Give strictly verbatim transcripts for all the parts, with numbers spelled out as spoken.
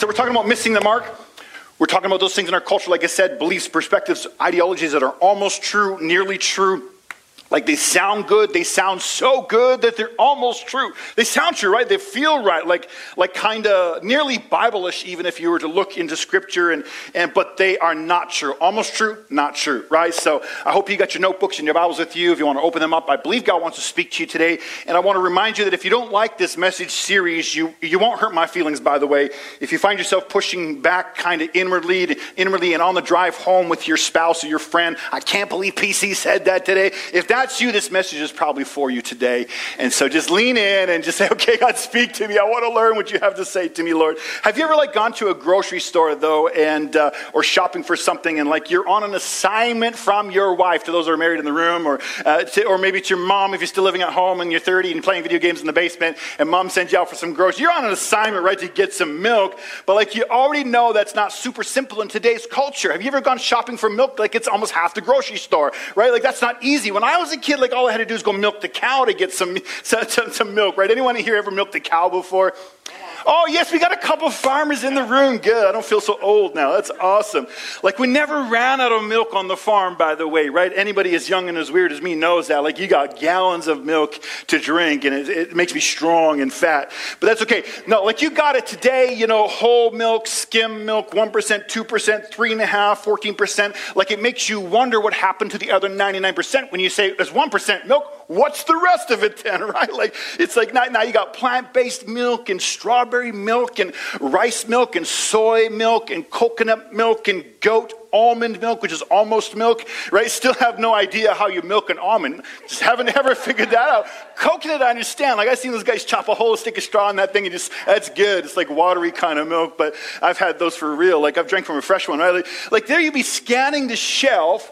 So we're talking about missing the mark. We're talking about those things in our culture, like I said, beliefs, perspectives, ideologies that are almost true, nearly true. Like they sound good, they sound so good that they're almost true. They sound true, right? They feel right, like like kind of nearly Bible-ish, even if you were to look into Scripture, and, and but they are not true. Almost true, not true, right? So I hope you got your notebooks and your Bibles with you if you want to open them up. I believe God wants to speak to you today, and I want to remind you that if you don't like this message series, you, you won't hurt my feelings, by the way. If you find yourself pushing back kind of inwardly, inwardly and on the drive home with your spouse or your friend, I can't believe P C said that today. If that that's you, this message is probably for you today. And so just lean in and just say, okay, God, speak to me. I want to learn what you have to say to me, Lord. Have you ever like gone to a grocery store, though, and uh, or shopping for something, and like you're on an assignment from your wife, to those that are married in the room, or uh, to, or maybe it's your mom if you're still living at home and you're thirty and playing video games in the basement, and mom sends you out for some groceries. You're on an assignment, right, to get some milk, but like you already know that's not super simple in today's culture. Have you ever gone shopping for milk like it's almost half the grocery store, right? Like that's not easy. When I was a kid, like all I had to do is go milk the cow to get some, some, some milk, right? Anyone here ever milked a cow before? Oh, yes, we got a couple farmers in the room. Good. I don't feel so old now. That's awesome. Like, we never ran out of milk on the farm, by the way, right? Anybody as young and as weird as me knows that. Like, you got gallons of milk to drink, and it, it makes me strong and fat. But that's okay. No, like, you got it today, you know, whole milk, skim milk, one percent, two percent, three point five, fourteen percent. Like, it makes you wonder what happened to the other ninety-nine percent when you say there's one percent milk. What's the rest of it then, right? Like, it's like now, now you got plant-based milk and strawberry milk and rice milk and soy milk and coconut milk and goat almond milk, which is almost milk, right? Still have no idea how you milk an almond. Just haven't ever figured that out. Coconut, I understand. Like, I've seen those guys chop a hole, stick a straw in that thing, and just, that's good. It's like watery kind of milk, but I've had those for real. Like, I've drank from a fresh one, right? Like, like there you'd be scanning the shelf,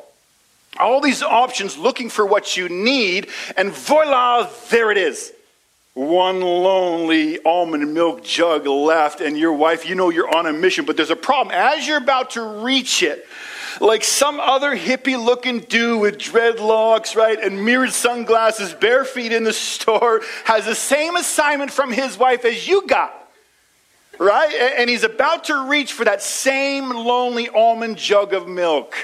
all these options, looking for what you need, and voila, there it is. One lonely almond milk jug left, and your wife, you know you're on a mission, but there's a problem. As you're about to reach it, like some other hippie-looking dude with dreadlocks, right, and mirrored sunglasses, bare feet in the store, has the same assignment from his wife as you got, right? And he's about to reach for that same lonely almond jug of milk.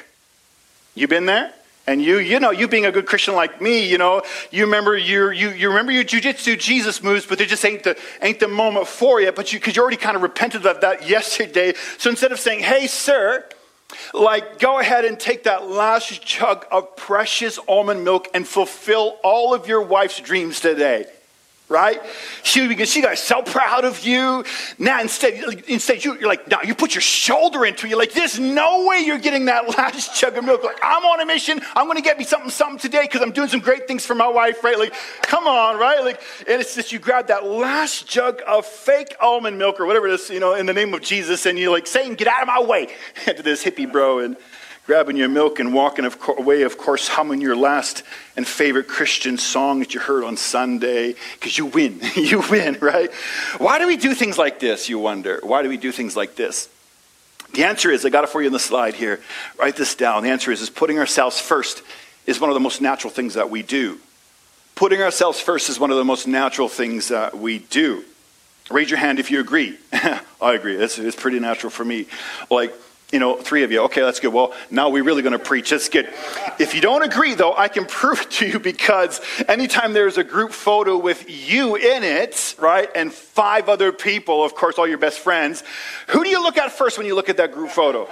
You been there? And you, you know, you being a good Christian like me, you know, you remember your, you, you remember your jujitsu Jesus moves, but they just ain't the, ain't the moment for you. But you, because you already kind of repented of that yesterday. So instead of saying, "Hey, sir," like, go ahead and take that last jug of precious almond milk and fulfill all of your wife's dreams today. Right? She, because she got so proud of you. Now instead, instead you, you're like, no, you put your shoulder into it. You're like, there's no way you're getting that last jug of milk. Like, I'm on a mission. I'm going to get me something, something today because I'm doing some great things for my wife, right? Like, come on, right? Like, and it's just, you grab that last jug of fake almond milk or whatever it is, you know, in the name of Jesus, and you're like, Satan, get out of my way, to this hippie bro, and grabbing your milk and walking away, of course, humming your last and favorite Christian song that you heard on Sunday, because you win. You win, right? Why do we do things like this, you wonder? Why do we do things like this? The answer is, I got it for you on the slide here. Write this down. The answer is, is putting ourselves first is one of the most natural things that we do. Putting ourselves first is one of the most natural things that we do. Raise your hand if you agree. I agree. It's, it's pretty natural for me. Like, you know, three of you. Okay, that's good. Well, now we're really going to preach. That's good. If you don't agree, though, I can prove it to you, because anytime there's a group photo with you in it, right, and five other people, of course, all your best friends, who do you look at first when you look at that group photo?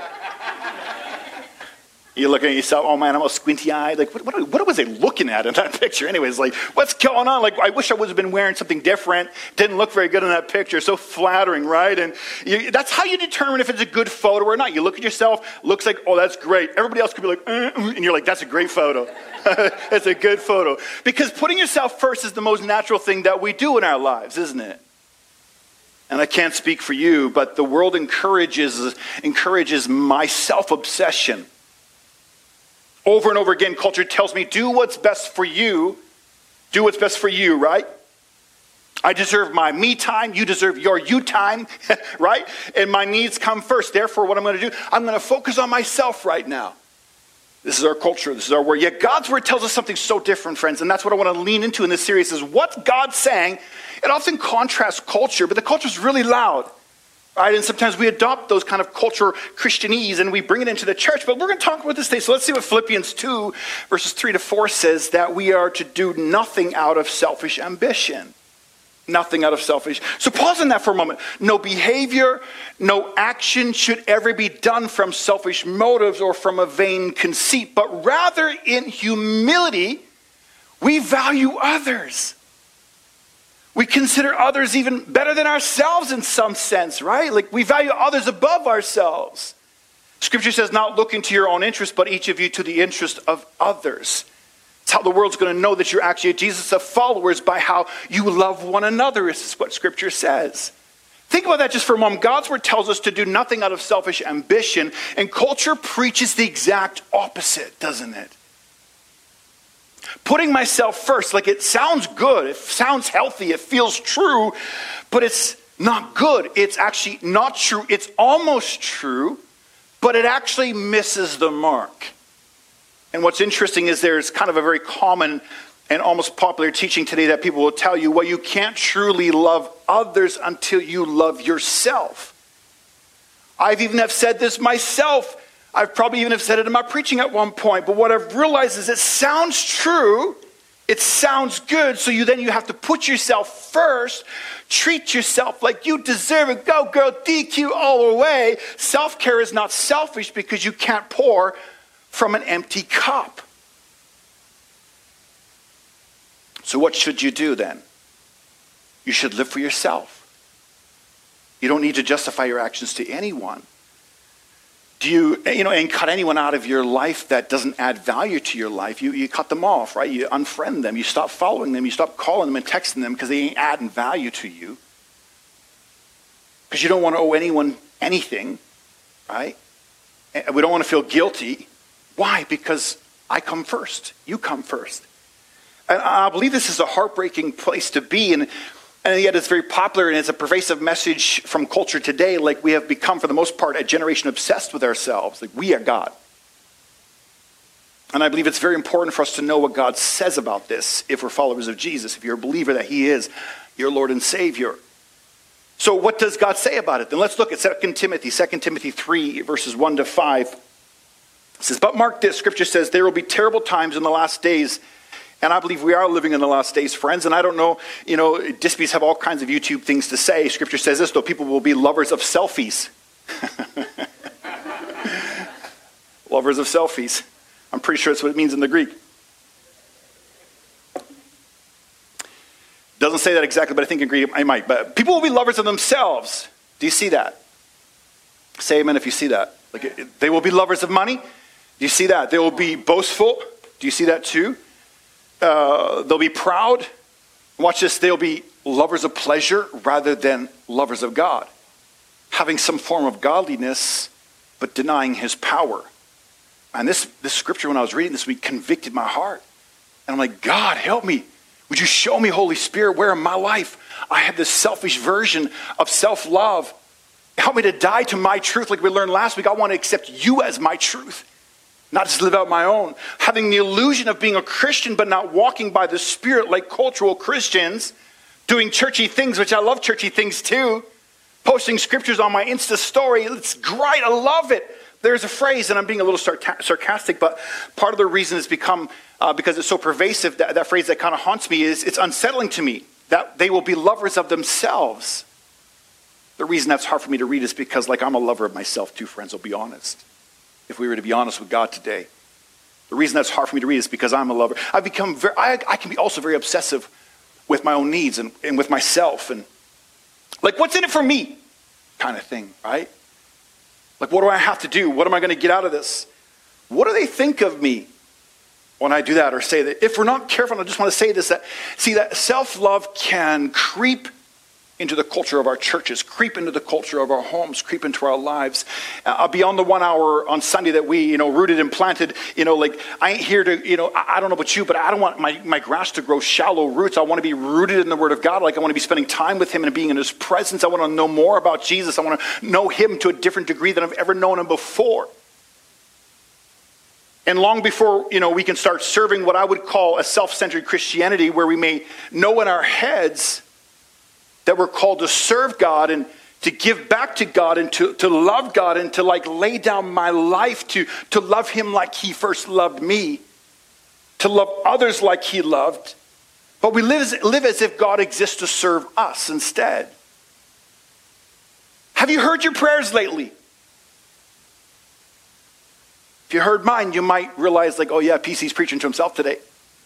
You're looking at yourself, oh man, I'm all squinty-eyed. Like, what, what, what was I looking at in that picture? Anyways, like, what's going on? Like, I wish I would have been wearing something different. Didn't look very good in that picture. So flattering, right? And you, that's how you determine if it's a good photo or not. You look at yourself, looks like, oh, that's great. Everybody else could be like, uh, and you're like, that's a great photo. That's a good photo. Because putting yourself first is the most natural thing that we do in our lives, isn't it? And I can't speak for you, but the world encourages encourages my self-obsession. Over and over again, culture tells me, do what's best for you. Do what's best for you, right? I deserve my me time. You deserve your you time, right? And my needs come first. Therefore, what I'm going to do, I'm going to focus on myself right now. This is our culture. This is our word. Yet God's word tells us something so different, friends. And that's what I want to lean into in this series, is what's God saying? It often contrasts culture, but the culture is really loud. Right? And sometimes we adopt those kind of culture Christianese and we bring it into the church. But we're going to talk about this today. So let's see what Philippians two, verses three to four says, that we are to do nothing out of selfish ambition. Nothing out of selfish. So pause on that for a moment. No behavior, no action should ever be done from selfish motives or from a vain conceit, but rather in humility, we value others. We consider others even better than ourselves in some sense, right? Like we value others above ourselves. Scripture says, not looking to your own interest, but each of you to the interest of others. It's how the world's going to know that you're actually a Jesus of followers, by how you love one another. This is what Scripture says. Think about that just for a moment. God's word tells us to do nothing out of selfish ambition, and culture preaches the exact opposite, doesn't it? Putting myself first, like it sounds good, it sounds healthy, it feels true, but it's not good. It's actually not true. It's almost true, but it actually misses the mark. And what's interesting is there's kind of a very common and almost popular teaching today that people will tell you, well, you can't truly love others until you love yourself. I've even have said this myself. I've probably even have said it in my preaching at one point. But what I've realized is it sounds true. It sounds good. So you then you have to put yourself first. Treat yourself like you deserve it. Go, girl, D Q all the way. Self-care is not selfish because you can't pour from an empty cup. So what should you do then? You should live for yourself. You don't need to justify your actions to anyone. Do you, you know, and cut anyone out of your life that doesn't add value to your life? You, you cut them off, right? You unfriend them. You stop following them. You stop calling them and texting them because they ain't adding value to you. Because you don't want to owe anyone anything, right? And we don't want to feel guilty. Why? Because I come first. You come first. And I believe this is a heartbreaking place to be. And And yet it's very popular, and it's a pervasive message from culture today. Like we have become, for the most part, a generation obsessed with ourselves. Like we are God. And I believe it's very important for us to know what God says about this if we're followers of Jesus, if you're a believer that he is your Lord and Savior. So what does God say about it? Then let's look at Second Timothy, Second Timothy three, verses one to five. It says, but mark this, Scripture says, there will be terrible times in the last days. And I believe we are living in the last days, friends. And I don't know, you know, Dispies have all kinds of YouTube things to say. Scripture says this, though, people will be lovers of selfies. Lovers of selfies. I'm pretty sure that's what it means in the Greek. Doesn't say that exactly, but I think in Greek I might. But people will be lovers of themselves. Do you see that? Say amen if you see that. Like, they will be lovers of money. Do you see that? They will be boastful. Do you see that too? Uh, they'll be proud. Watch this. They'll be lovers of pleasure rather than lovers of God. Having some form of godliness, but denying his power. And this, this scripture, when I was reading this week, convicted my heart. And I'm like, God, help me. Would you show me, Holy Spirit, where in my life I have this selfish version of self-love. Help me to die to my truth like we learned last week. I want to accept you as my truth. Not just live out my own. Having the illusion of being a Christian but not walking by the Spirit like cultural Christians. Doing churchy things, which I love churchy things too. Posting scriptures on my Insta story. It's great. I love it. There's a phrase, and I'm being a little sarcastic, but part of the reason it's become, uh, because it's so pervasive, that, that phrase that kind of haunts me is it's unsettling to me. That they will be lovers of themselves. The reason that's hard for me to read is because like I'm a lover of myself too, friends, I'll be honest. If we were to be honest with God today. The reason that's hard for me to read is because I'm a lover. I've become very, I, I can be also very obsessive with my own needs and, and with myself. And like, what's in it for me? Kind of thing, right? Like, what do I have to do? What am I going to get out of this? What do they think of me when I do that or say that? If we're not careful, I just want to say this, that see that self-love can creep into the culture of our churches, creep into the culture of our homes, creep into our lives. Uh, beyond the one hour on Sunday that we, you know, rooted and planted, you know, like I ain't here to, you know, I, I don't know about you, but I don't want my, my grass to grow shallow roots. I want to be rooted in the Word of God. Like I want to be spending time with him and being in his presence. I want to know more about Jesus. I want to know him to a different degree than I've ever known him before. And long before, you know, we can start serving what I would call a self-centered Christianity, where we may know in our heads that we're called to serve God and to give back to God and to, to love God and to like lay down my life to, to love him like he first loved me, to love others like he loved. But we live as, live as if God exists to serve us instead. Have you heard your prayers lately? If you heard mine, you might realize like, oh yeah, P C's preaching to himself today.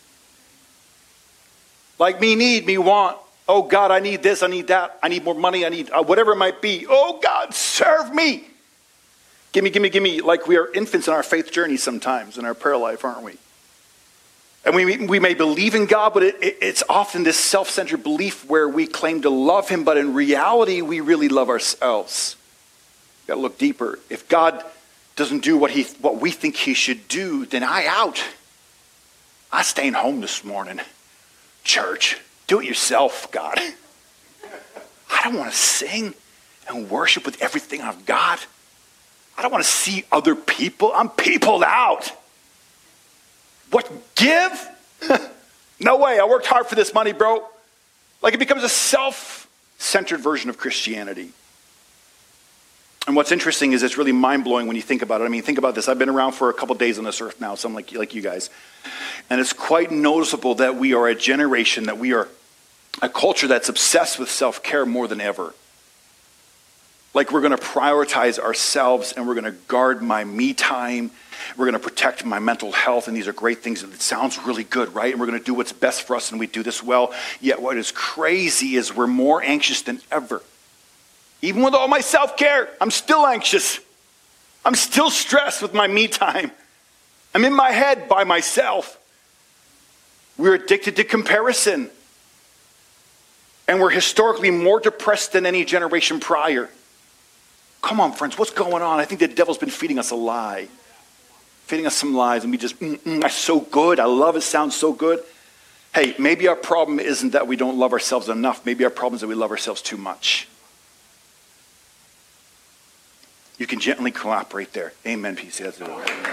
Like me need, me want. Oh God, I need this, I need that. I need more money, I need uh, whatever it might be. Oh God, serve me. Give me, give me, give me. Like we are infants in our faith journey sometimes in our prayer life, aren't we? And we, we may believe in God, but it, it, it's often this self-centered belief where we claim to love him, but in reality, we really love ourselves. You've got to look deeper. If God doesn't do what he, what we think he should do, then I out. I'm staying home this morning. Church, do it yourself, God. I don't want to sing and worship with everything I've got. I don't want to see other people. I'm peopled out. What, give? No way. I worked hard for this money, bro. Like it becomes a self-centered version of Christianity. And what's interesting is it's really mind-blowing when you think about it. I mean, think about this. I've been around for a couple days on this earth now, some like, like you guys. And it's quite noticeable that we are a generation, that we are a culture that's obsessed with self-care more than ever. Like we're going to prioritize ourselves and we're going to guard my me time. We're going to protect my mental health. And these are great things. And it sounds really good, right? And we're going to do what's best for us and we do this well. Yet what is crazy is we're more anxious than ever. Even with all my self-care, I'm still anxious. I'm still stressed with my me time. I'm in my head by myself. We're addicted to comparison. And we're historically more depressed than any generation prior. Come on, friends, what's going on? I think the devil's been feeding us a lie. Feeding us some lies, and we just, mm, mm, that's so good. I love it, sounds so good. Hey, maybe our problem isn't that we don't love ourselves enough. Maybe our problem is that we love ourselves too much. You can gently cooperate there. Amen, P C. That's it.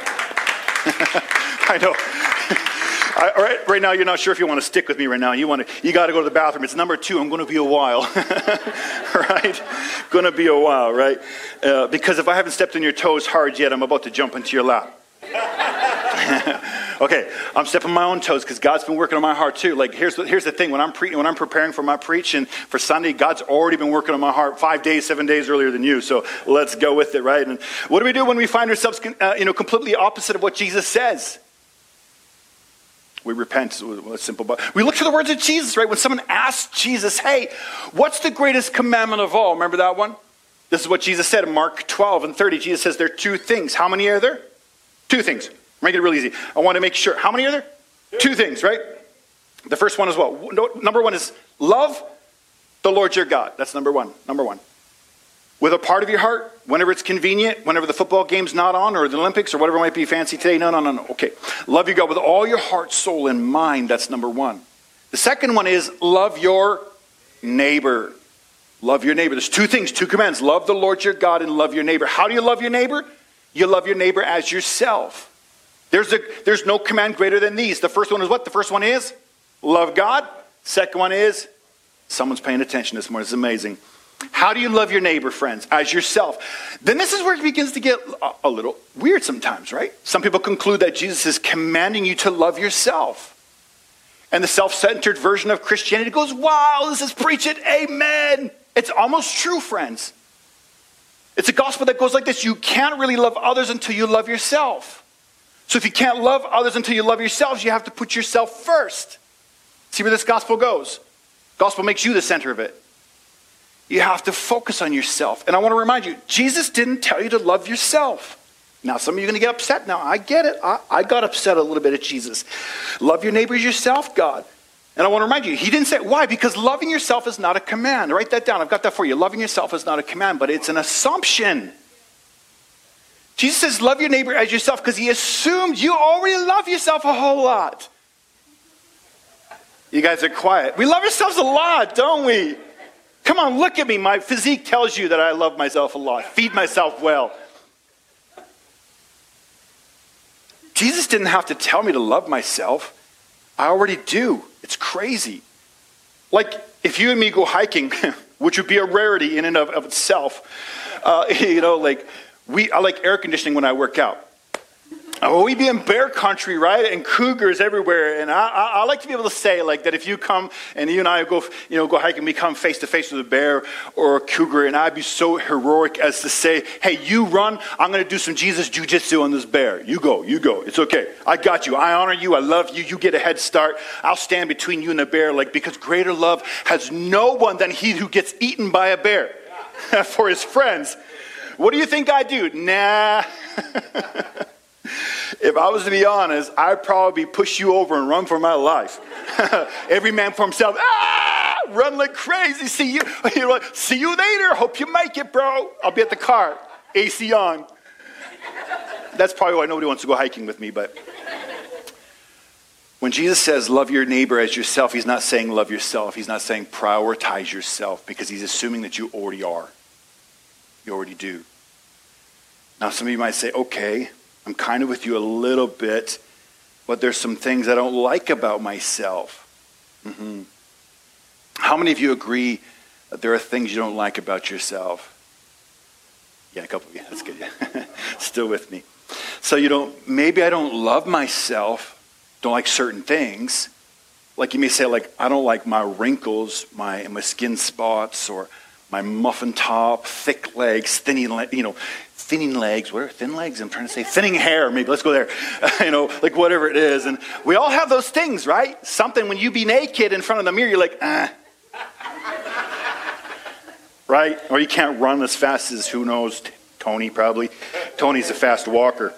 I know. I, right, right now, you're not sure if you want to stick with me right now. You want to, you got to go to the bathroom. It's number two. I'm going to be a while, right? Going to be a while, right? Uh, because if I haven't stepped on your toes hard yet, I'm about to jump into your lap. Okay, I'm stepping my own toes because God's been working on my heart too. Like here's the, here's the thing: when I'm pre- when I'm preparing for my preaching for Sunday, God's already been working on my heart five days, seven days earlier than you. So let's go with it, right? And what do we do when we find ourselves, uh, you know, completely opposite of what Jesus says? We repent. It's simple, but we look to the words of Jesus, right? When someone asks Jesus, "Hey, what's the greatest commandment of all?" Remember that one? This is what Jesus said in Mark twelve and thirty. Jesus says there are two things. How many are there? Two things. Make it real easy. I want to make sure. How many are there? Two things, right? The first one is what? Number one is love the Lord your God. That's number one. Number one. With a part of your heart, whenever it's convenient, whenever the football game's not on, or the Olympics, or whatever might be fancy today. No, no, no, no. Okay. Love your God with all your heart, soul, and mind. That's number one. The second one is love your neighbor. Love your neighbor. There's two things, two commands. Love the Lord your God and love your neighbor. How do you love your neighbor? You love your neighbor as yourself. There's a, there's no command greater than these. The first one is what? The first one is love God. Second one is, someone's paying attention this morning. It's amazing. How do you love your neighbor, friends? As yourself. Then this is where it begins to get a, a little weird sometimes, right? Some people conclude that Jesus is commanding you to love yourself. And the self-centered version of Christianity goes, wow, this is preach it, amen. It's almost true, friends. It's a gospel that goes like this. You can't really love others until you love yourself. So if you can't love others until you love yourselves, you have to put yourself first. See where this gospel goes? Gospel makes you the center of it. You have to focus on yourself. And I want to remind you, Jesus didn't tell you to love yourself. Now, some of you are going to get upset. Now, I get it. I, I got upset a little bit at Jesus. Love your neighbor as yourself, God. And I want to remind you, he didn't say, why? Because loving yourself is not a command. Write that down. I've got that for you. Loving yourself is not a command, but it's an assumption. Jesus says, love your neighbor as yourself because he assumed you already love yourself a whole lot. You guys are quiet. We love ourselves a lot, don't we? Come on, look at me. My physique tells you that I love myself a lot. Feed myself well. Jesus didn't have to tell me to love myself. I already do. It's crazy. Like, if you and me go hiking, which would be a rarity in and of, of itself. Uh, you know, like, we, I like air conditioning when I work out. Oh, we be in bear country, right? And cougars everywhere. And I, I, I like to be able to say, like, that if you come and you and I go, you know, go hiking, we come face to face with a bear or a cougar, and I'd be so heroic as to say, hey, you run. I'm going to do some Jesus jiu-jitsu on this bear. You go, you go. It's okay. I got you. I honor you. I love you. You get a head start. I'll stand between you and the bear, like, because greater love has no one than he who gets eaten by a bear for his friends. What do you think I do? Nah. If I was to be honest, I'd probably push you over and run for my life. Every man for himself. Ah! Run like crazy. See you. You're like, see you later. Hope you make it, bro. I'll be at the car. A C on. That's probably why nobody wants to go hiking with me. But when Jesus says love your neighbor as yourself, he's not saying love yourself. He's not saying prioritize yourself, because he's assuming that you already are. You already do. Now, some of you might say, okay, I'm kind of with you a little bit, but there's some things I don't like about myself. Mm-hmm. How many of you agree that there are things you don't like about yourself? Yeah, a couple of you. That's good. Still with me. So you don't, maybe I don't love myself, don't like certain things. Like you may say, like, I don't like my wrinkles, my my skin spots, or my muffin top, thick legs, thinning, you know, thinning legs, what are thin legs? I'm trying to say thinning hair, maybe. Let's go there. you know, like whatever it is. And we all have those things, right? Something when you be naked in front of the mirror, you're like, ah. Right? Or you can't run as fast as, who knows, Tony probably. Tony's a fast walker.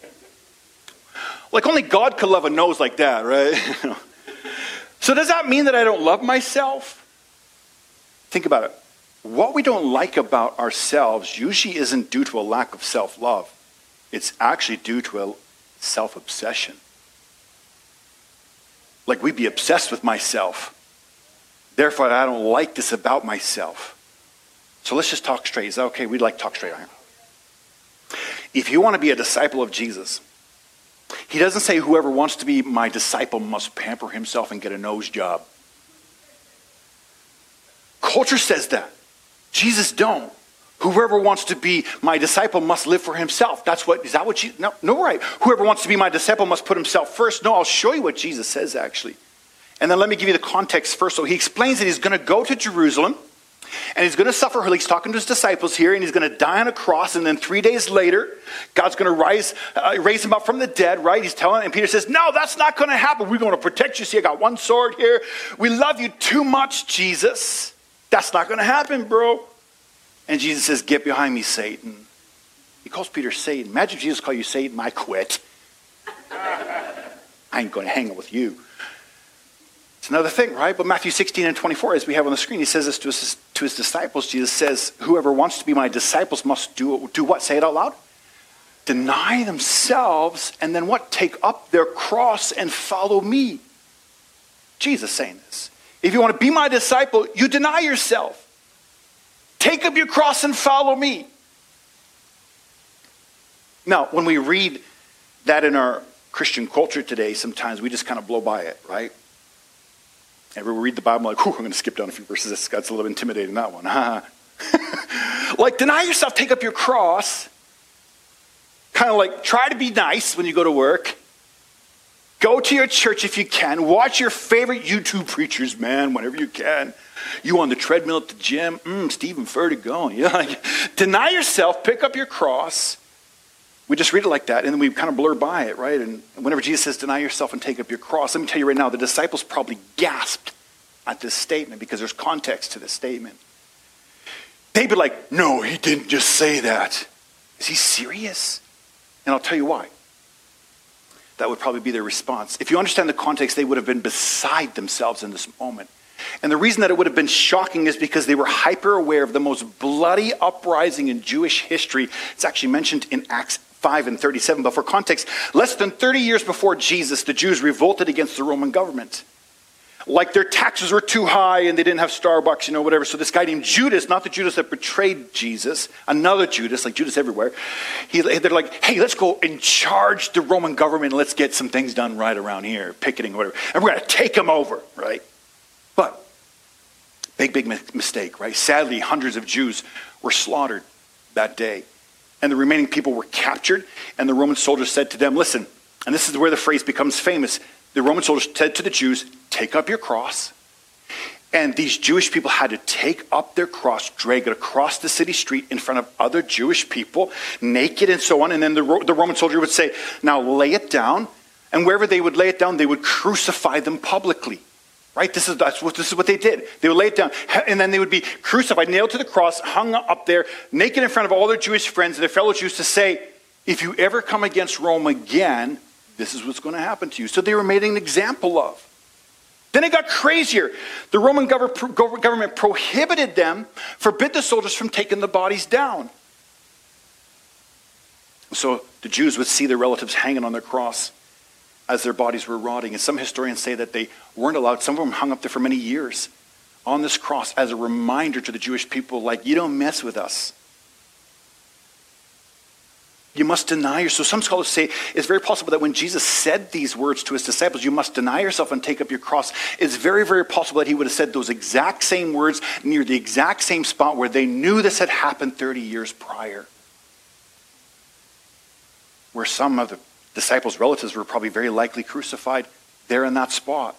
Like only God could love a nose like that, right? So does that mean that I don't love myself? Think about it. What we don't like about ourselves usually isn't due to a lack of self-love. It's actually due to a self-obsession. Like we'd be obsessed with myself. Therefore, I don't like this about myself. So let's just talk straight. Is that okay? We'd like to talk straight on here. If you want to be a disciple of Jesus, he doesn't say whoever wants to be my disciple must pamper himself and get a nose job. Culture says that. Jesus don't. Whoever wants to be my disciple must live for himself. That's what, is that what you, no, no, right. Whoever wants to be my disciple must put himself first. No, I'll show you what Jesus says actually. And then let me give you the context first. So he explains that he's going to go to Jerusalem and he's going to suffer. He's talking to his disciples here, and he's going to die on a cross. And then three days later, God's going to rise, uh, raise him up from the dead, right? He's telling, and Peter says, no, that's not going to happen. We're going to protect you. See, I got one sword here. We love you too much, Jesus. That's not going to happen, bro. And Jesus says, get behind me, Satan. He calls Peter Satan. Imagine if Jesus called you Satan. I quit. I ain't going to hang out with you. It's another thing, right? But Matthew sixteen and twenty-four, as we have on the screen, he says this to his, to his disciples. Jesus says, whoever wants to be my disciples must do, do what? Say it out loud. Deny themselves, and then what? Take up their cross and follow me. Jesus saying this. If you want to be my disciple, you deny yourself. Take up your cross and follow me. Now, when we read that in our Christian culture today, sometimes we just kind of blow by it, right? And we read the Bible like, whew, I'm going to skip down a few verses. This guy's a little intimidating, that one. Like, deny yourself, take up your cross. Kind of like, try to be nice when you go to work. Go to your church if you can. Watch your favorite YouTube preachers, man, whenever you can. You on the treadmill at the gym. Mm, Stephen Furtick going. Yeah. Deny yourself, pick up your cross. We just read it like that, and then we kind of blur by it, right? And whenever Jesus says, deny yourself and take up your cross, let me tell you right now, the disciples probably gasped at this statement because there's context to this statement. They'd be like, no, he didn't just say that. Is he serious? And I'll tell you why. That would probably be their response. If you understand the context, they would have been beside themselves in this moment. And the reason that it would have been shocking is because they were hyper aware of the most bloody uprising in Jewish history. It's actually mentioned in Acts five and thirty-seven. But for context, less than thirty years before Jesus, the Jews revolted against the Roman government. Like their taxes were too high and they didn't have Starbucks, you know, whatever. So this guy named Judas, not the Judas that betrayed Jesus, another Judas, like Judas everywhere. He, they're like, hey, let's go and charge the Roman government and let's get some things done right around here, picketing, whatever. And we're going to take them over, right? But Big, big mistake, right? Sadly, hundreds of Jews were slaughtered that day. And the remaining people were captured, and the Roman soldiers said to them, listen, and this is where the phrase becomes famous. The Roman soldiers said to the Jews, take up your cross. And these Jewish people had to take up their cross, drag it across the city street in front of other Jewish people, naked and so on. And then the, the Roman soldier would say, now lay it down. And wherever they would lay it down, they would crucify them publicly. Right? This is, that's what, this is what they did. They would lay it down. And then they would be crucified, nailed to the cross, hung up there, naked in front of all their Jewish friends and their fellow Jews to say, if you ever come against Rome again, this is what's going to happen to you. So they were made an example of. Then it got crazier. The Roman government prohibited them, forbid the soldiers from taking the bodies down. So the Jews would see their relatives hanging on their cross as their bodies were rotting. And some historians say that they weren't allowed. Some of them hung up there for many years on this cross as a reminder to the Jewish people, like, you don't mess with us. You must deny yourself. So some scholars say it's very possible that when Jesus said these words to his disciples, you must deny yourself and take up your cross, it's very, very possible that he would have said those exact same words near the exact same spot where they knew this had happened thirty years prior. Where some of the disciples' relatives were probably very likely crucified there in that spot.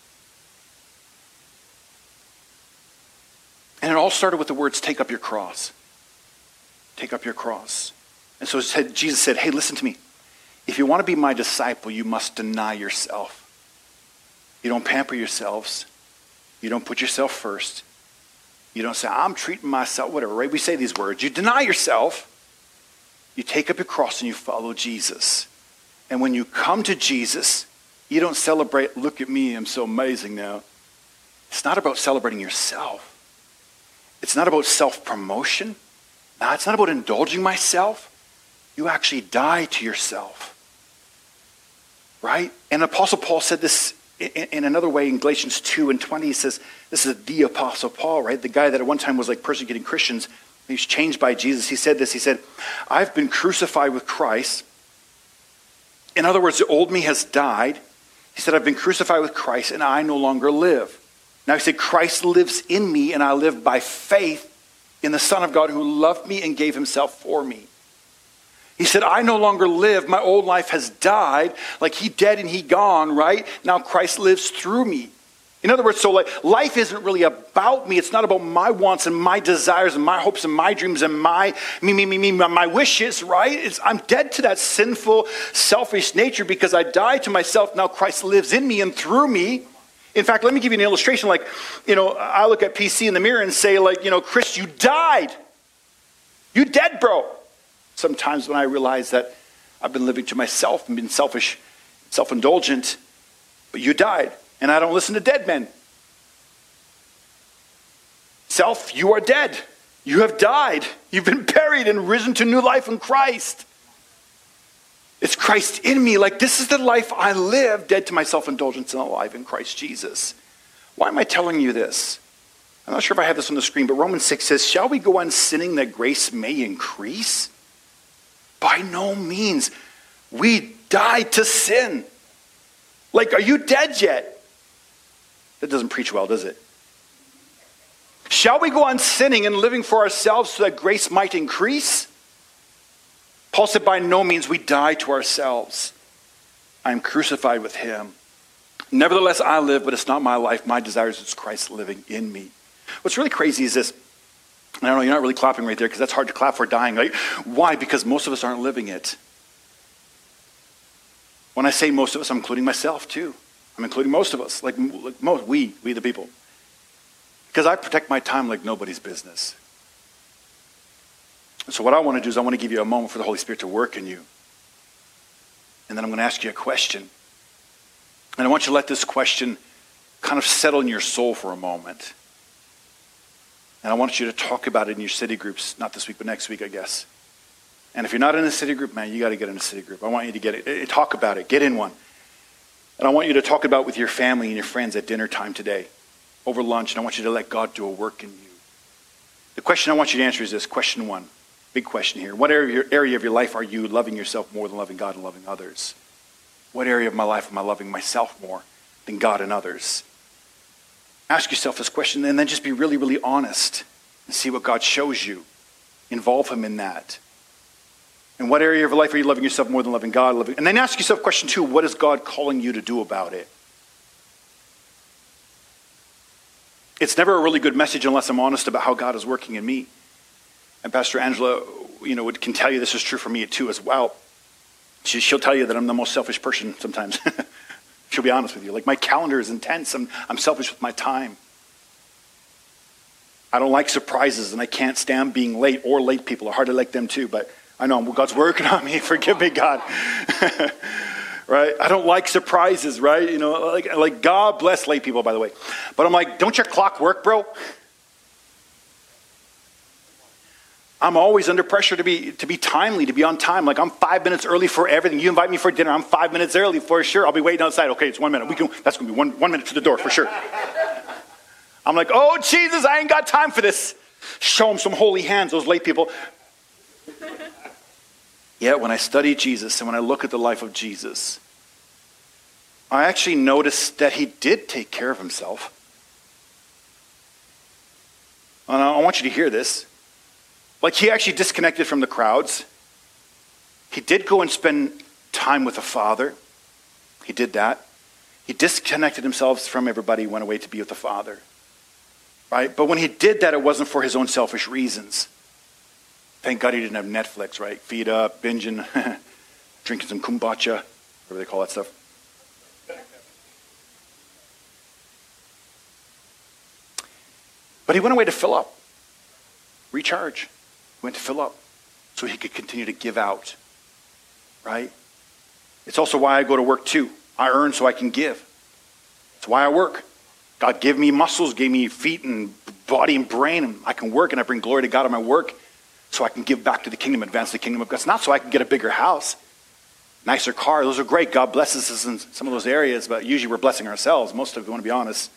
And it all started with the words, take up your cross. Take up your cross. And so said, Jesus said, hey, listen to me. If you want to be my disciple, you must deny yourself. You don't pamper yourselves. You don't put yourself first. You don't say, I'm treating myself, whatever, right? We say these words. You deny yourself. You take up your cross and you follow Jesus. And when you come to Jesus, you don't celebrate, look at me, I'm so amazing now. It's not about celebrating yourself. It's not about self-promotion. No, it's not about indulging myself. You actually die to yourself. Right? And Apostle Paul said this in, in another way in Galatians two and twenty. He says, this is the Apostle Paul, right? The guy that at one time was like persecuting Christians. He's changed by Jesus. He said this. He said, I've been crucified with Christ. In other words, the old me has died. He said, I've been crucified with Christ and I no longer live. Now he said, Christ lives in me and I live by faith in the Son of God who loved me and gave himself for me. He said, I no longer live. My old life has died. Like he dead and he gone, right? Now Christ lives through me. In other words, so like life isn't really about me. It's not about my wants and my desires and my hopes and my dreams and my me, me, me, me, my wishes, right? It's, I'm dead to that sinful, selfish nature because I died to myself. Now Christ lives in me and through me. In fact, let me give you an illustration. Like, you know, I look at P C in the mirror and say, like, you know, Chris, you died. You dead, bro. Sometimes when I realize that I've been living to myself and been selfish, self-indulgent, but you died. And I don't listen to dead men. Self, you are dead. You have died. You've been buried and risen to new life in Christ. It's Christ in me. Like this is the life I live, dead to my self-indulgence and alive in Christ Jesus. Why am I telling you this? I'm not sure if I have this on the screen, but Romans six says, shall we go on sinning that grace may increase? By no means. We died to sin. Like, are you dead yet? That doesn't preach well, does it? Shall we go on sinning and living for ourselves so that grace might increase? Paul said, by no means we die to ourselves. I am crucified with him. Nevertheless, I live, but it's not my life. My desires, it's Christ living in me. What's really crazy is this. I don't know, you're not really clapping right there because that's hard to clap for dying. Right? Why? Because most of us aren't living it. When I say most of us, I'm including myself too. I'm including most of us, like, like most, we, we the people. Because I protect my time like nobody's business. So what I want to do is I want to give you a moment for the Holy Spirit to work in you. And then I'm going to ask you a question. And I want you to let this question kind of settle in your soul for a moment. And I want you to talk about it in your city groups, not this week, but next week, I guess. And if you're not in a city group, man, you got to get in a city group. I want you to get it. Talk about it. Get in one. And I want you to talk about it with your family and your friends at dinner time today, over lunch, and I want you to let God do a work in you. The question I want you to answer is this, question one. Big question here. What area, area of your life are you loving yourself more than loving God and loving others? What area of my life am I loving myself more than God and others? Ask yourself this question and then just be really, really honest and see what God shows you. Involve him in that. In what area of your life are you loving yourself more than loving God? Loving, and then ask yourself question two, what is God calling you to do about it? It's never a really good message unless I'm honest about how God is working in me. And Pastor Angela, you know, can tell you this is true for me too as well. She, she'll tell you that I'm the most selfish person sometimes. She'll be honest with you. Like, my calendar is intense. I'm, I'm selfish with my time. I don't like surprises, and I can't stand being late, or late people. I hardly like them too, but I know God's working on me. Forgive me, God. Right? I don't like surprises, right? You know, like, like God bless late people, by the way. But I'm like, don't your clock work, bro? I'm always under pressure to be to be timely, to be on time. Like, I'm five minutes early for everything. You invite me for dinner, I'm five minutes early for sure. I'll be waiting outside. Okay, it's one minute. We can. That's going to be one, one minute to the door for sure. I'm like, oh, Jesus, I ain't got time for this. Show them some holy hands, those late people. Yet when I study Jesus and when I look at the life of Jesus, I actually noticed that he did take care of himself. And I want you to hear this. Like, he actually disconnected from the crowds. He did go and spend time with the Father. He did that. He disconnected himself from everybody, went away to be with the Father. Right? But when he did that, it wasn't for his own selfish reasons. Thank God he didn't have Netflix, right? Feet up, binging, drinking some kombucha, whatever they call that stuff. But he went away to fill up, recharge. He went to fill up so he could continue to give out, right? It's also why I go to work too. I earn so I can give. It's why I work. God gave me muscles, gave me feet and body and brain, and I can work and I bring glory to God in my work so I can give back to the kingdom, advance the kingdom of God. It's not so I can get a bigger house, nicer car. Those are great. God blesses us in some of those areas, but usually we're blessing ourselves. Most of it, we want to be honest.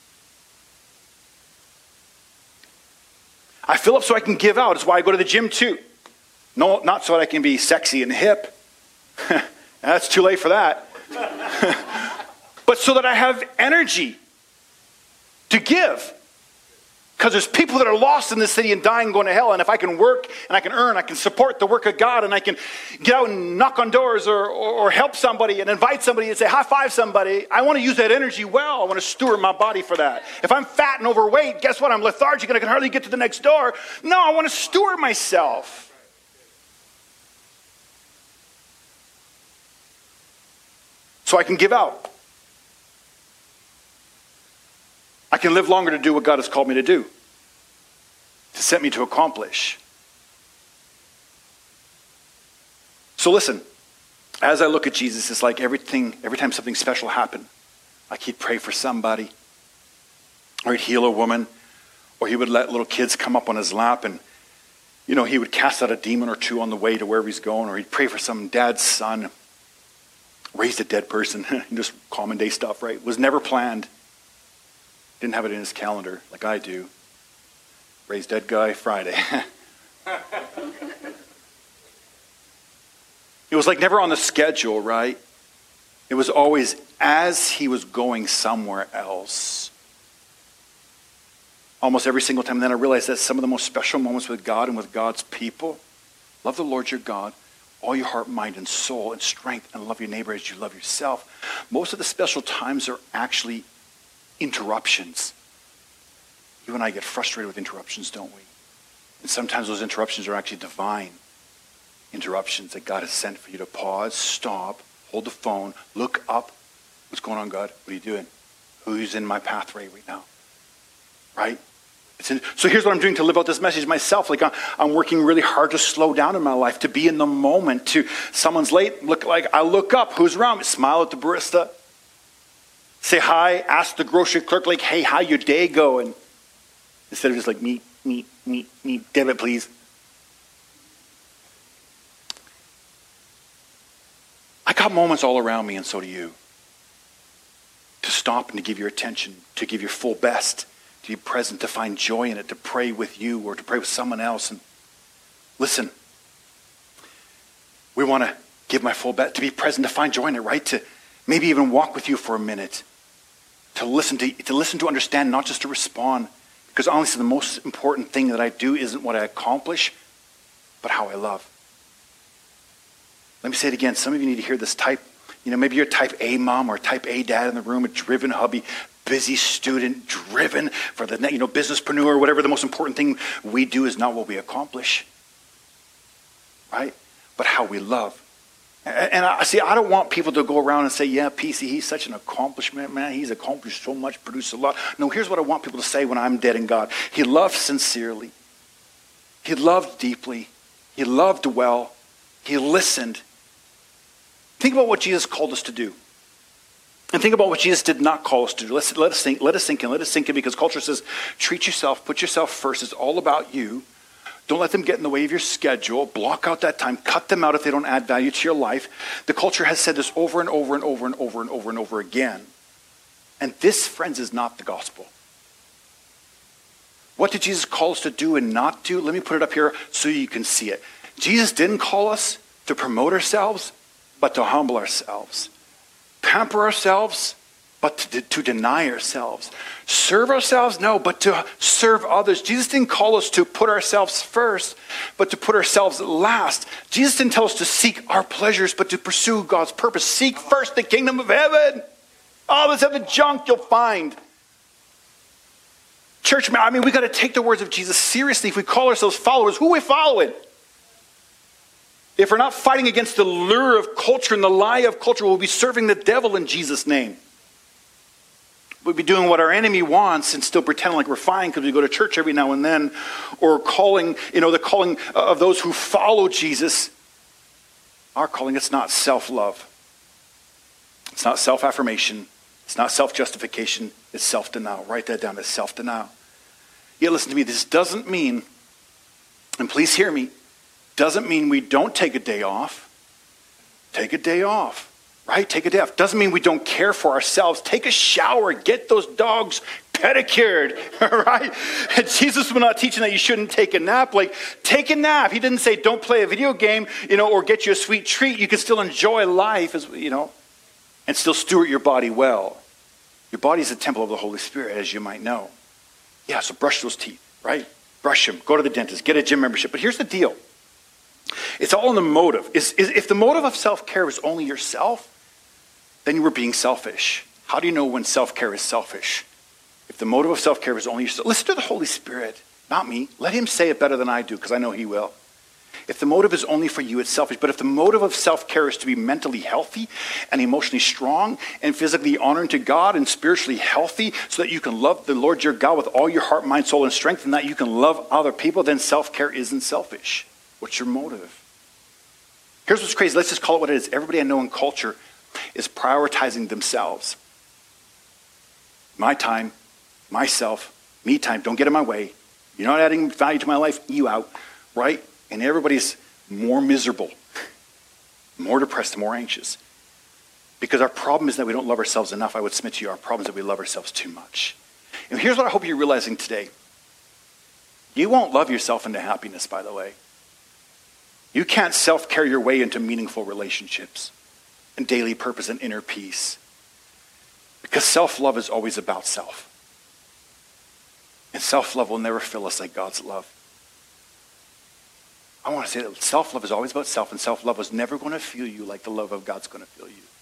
I fill up so I can give out. It's why I go to the gym too. No, not so that I can be sexy and hip. That's too late for that. But so that I have energy to give. Because there's people that are lost in this city and dying and going to hell. And if I can work and I can earn, I can support the work of God, and I can get out and knock on doors or, or, or help somebody and invite somebody and say, high five somebody. I want to use that energy well. I want to steward my body for that. If I'm fat and overweight, guess what? I'm lethargic and I can hardly get to the next door. No, I want to steward myself. So I can give out. I can live longer to do what God has called me to do, to set me to accomplish. So listen, as I look at Jesus, it's like everything, every time something special happened, like he'd pray for somebody, or he'd heal a woman, or he would let little kids come up on his lap, and you know, he would cast out a demon or two on the way to wherever he's going, or he'd pray for some dad's son, raised a dead person, just common day stuff, right? It was never planned. Didn't have it in his calendar like I do. Raised dead guy Friday. It was like never on the schedule, right? It was always as he was going somewhere else. Almost every single time. And then I realized that some of the most special moments with God and with God's people, love the Lord your God, all your heart, mind, and soul, and strength, and love your neighbor as you love yourself. Most of the special times are actually interruptions. You and I get frustrated with interruptions, don't we? And sometimes those interruptions are actually divine interruptions that God has sent for you to pause, stop, hold the phone, look up. What's going on, God? What are you doing? Who's in my pathway right now? Right? It's in, so here's what I'm doing to live out this message myself. Like I'm, I'm working really hard to slow down in my life, to be in the moment, to someone's late, look like I look up, who's around me? Smile at the barista. Say hi, ask the grocery clerk, like, hey, how your day going? Instead of just like, me, me, me, me, debit, please. I got moments all around me, and so do you. To stop and to give your attention, to give your full best, to be present, to find joy in it, to pray with you or to pray with someone else. And listen, we want to give my full best, to be present, to find joy in it, right? To maybe even walk with you for a minute. to listen to, to listen to understand, not just to respond. Because honestly, the most important thing that I do isn't what I accomplish, but how I love. Let me say it again. Some of you need to hear this. Type, you know, maybe you're a type A mom or a type A dad in the room, a driven hubby, busy student, driven for the, you know, businesspreneur, whatever. The most important thing we do is not what we accomplish, right? But how we love. And I see, I don't want people to go around and say, yeah, P C, he's such an accomplishment, man. He's accomplished so much, produced a lot. No, here's what I want people to say when I'm dead in God. He loved sincerely. He loved deeply. He loved well. He listened. Think about what Jesus called us to do. And think about what Jesus did not call us to do. Let's, let us think, let us think in, let us think in, because culture says, treat yourself, put yourself first. It's all about you. Don't let them get in the way of your schedule. Block out that time. Cut them out if they don't add value to your life. The culture has said this over and over and over and over and over and over again. And this, friends, is not the gospel. What did Jesus call us to do and not do? Let me put it up here so you can see it. Jesus didn't call us to promote ourselves, but to humble ourselves. Pamper ourselves, but to, to deny ourselves. Serve ourselves? No, but to serve others. Jesus didn't call us to put ourselves first, but to put ourselves last. Jesus didn't tell us to seek our pleasures, but to pursue God's purpose. Seek first the kingdom of heaven. All this other junk you'll find. Church, I mean, we got to take the words of Jesus seriously. If we call ourselves followers, who are we following? If we're not fighting against the lure of culture and the lie of culture, we'll be serving the devil in Jesus' name. We'll be doing what our enemy wants and still pretending like we're fine because we go to church every now and then, or calling, you know, the calling of those who follow Jesus. Our calling, it's not self-love. It's not self-affirmation. It's not self-justification. It's self-denial. Write that down. It's self-denial. Yeah, listen to me. This doesn't mean, and please hear me, doesn't mean we don't take a day off. Take a day off. Right? Take a day off. Doesn't mean we don't care for ourselves. Take a shower. Get those dogs pedicured. Right? And Jesus was not teaching that you shouldn't take a nap. Like, take a nap. He didn't say don't play a video game, you know, or get you a sweet treat. You can still enjoy life, as you know, and still steward your body well. Your body is a temple of the Holy Spirit, as you might know. Yeah, so brush those teeth, right? Brush them. Go to the dentist. Get a gym membership. But here's the deal. It's all in the motive. Is, is, if the motive of self-care is only yourself, then you were being selfish. How do you know when self-care is selfish? If the motive of self-care is only yourself, listen to the Holy Spirit, not me. Let him say it better than I do, because I know he will. If the motive is only for you, it's selfish. But if the motive of self-care is to be mentally healthy and emotionally strong and physically honoring to God and spiritually healthy so that you can love the Lord your God with all your heart, mind, soul, and strength, and that you can love other people, then self-care isn't selfish. What's your motive? Here's what's crazy. Let's just call it what it is. Everybody I know in culture is prioritizing themselves. My time, myself, me time. Don't get in my way. You're not adding value to my life. You out, right? And everybody's more miserable, more depressed, more anxious. Because our problem is that we don't love ourselves enough. I would submit to you, our problem is that we love ourselves too much. And here's what I hope you're realizing today. You won't love yourself into happiness, by the way. You can't self-care your way into meaningful relationships and daily purpose and inner peace. Because self-love is always about self. And self-love will never fill us like God's love. I want to say that self-love is always about self, and self-love is never going to fill you like the love of God's going to fill you.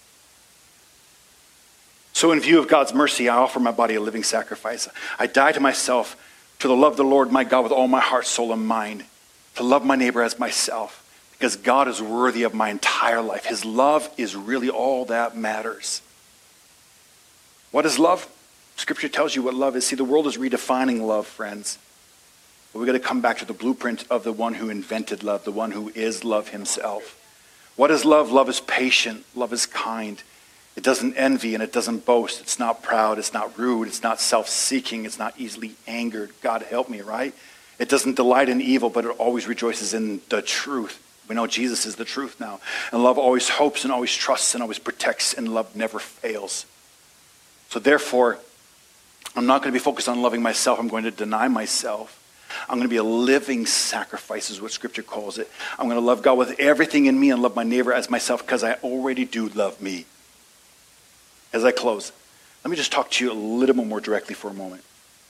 So in view of God's mercy, I offer my body a living sacrifice. I die to myself to the love of the Lord my God with all my heart, soul, and mind. To love my neighbor as myself, because God is worthy of my entire life. His love is really all that matters. What is love? Scripture tells you what love is. See, the world is redefining love, friends. But we've got to come back to the blueprint of the one who invented love, the one who is love himself. What is love? Love is patient. Love is kind. It doesn't envy and it doesn't boast. It's not proud. It's not rude. It's not self-seeking. It's not easily angered. God help me, right? It doesn't delight in evil, but it always rejoices in the truth. We know Jesus is the truth now. And love always hopes and always trusts and always protects, and love never fails. So therefore, I'm not going to be focused on loving myself. I'm going to deny myself. I'm going to be a living sacrifice is what Scripture calls it. I'm going to love God with everything in me and love my neighbor as myself because I already do love me. As I close, Let me just talk to you a little bit more directly for a moment.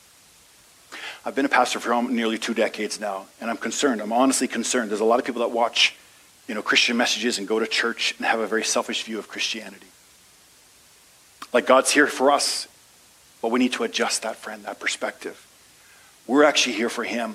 I've been a pastor for nearly two decades now, and I'm concerned. I'm honestly concerned. There's a lot of people that watch, you know, Christian messages and go to church and have a very selfish view of Christianity. Like God's here for us, but we need to adjust that, friend, that perspective. We're actually here for him.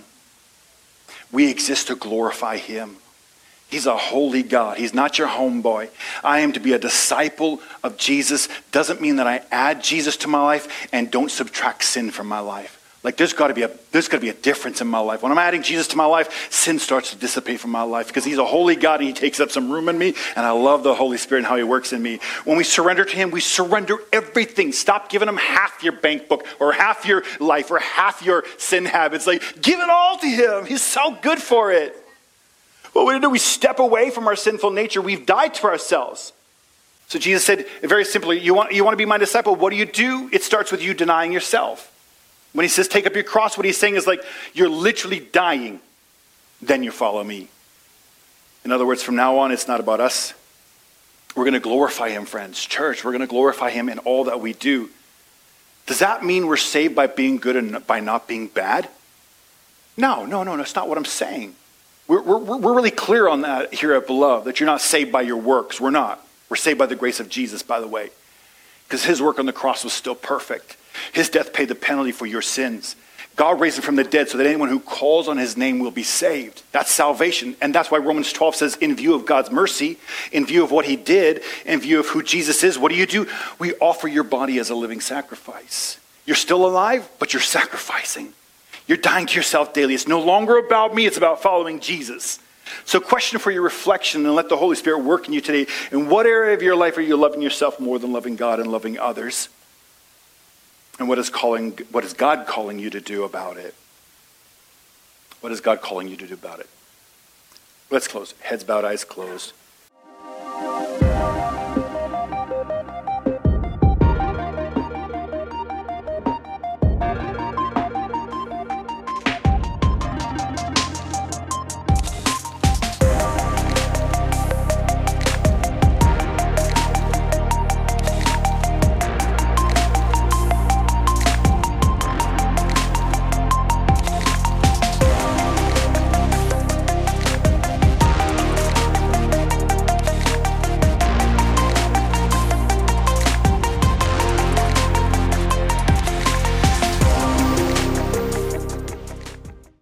We exist to glorify him. He's a holy God. He's not your homeboy. I am to be a disciple of Jesus. Doesn't mean that I add Jesus to my life and don't subtract sin from my life. Like there's got to be a there's got to be a difference in my life. When I'm adding Jesus to my life, sin starts to dissipate from my life because he's a holy God and he takes up some room in me, and I love the Holy Spirit and how he works in me. When we surrender to him, we surrender everything. Stop giving him half your bank book or half your life or half your sin habits. Like give it all to him. He's so good for it. What we do, we step away from our sinful nature. We've died to ourselves. So Jesus said very simply, you want, you want to be my disciple, what do you do? It starts with you denying yourself. When he says take up your cross, what he's saying is like, you're literally dying, then you follow me. In other words, from now on, it's not about us. We're going to glorify him, friends. Church, we're going to glorify him in all that we do. Does that mean we're saved by being good and by not being bad? No, no, no, that's not what I'm saying. We're, we're, we're really clear on that here at Beloved, that you're not saved by your works. We're not. We're saved by the grace of Jesus, by the way. Because his work on the cross was still perfect. His death paid the penalty for your sins. God raised him from the dead so that anyone who calls on his name will be saved. That's salvation. And that's why Romans twelve says, in view of God's mercy, in view of what he did, in view of who Jesus is, what do you do? We offer your body as a living sacrifice. You're still alive, but you're sacrificing. You're dying to yourself daily. It's no longer about me, it's about following Jesus. So question for your reflection, and let the Holy Spirit work in you today. In what area of your life are you loving yourself more than loving God and loving others? And what is calling, what is God calling you to do about it? What is God calling you to do about it? Let's close. Heads bowed, eyes closed.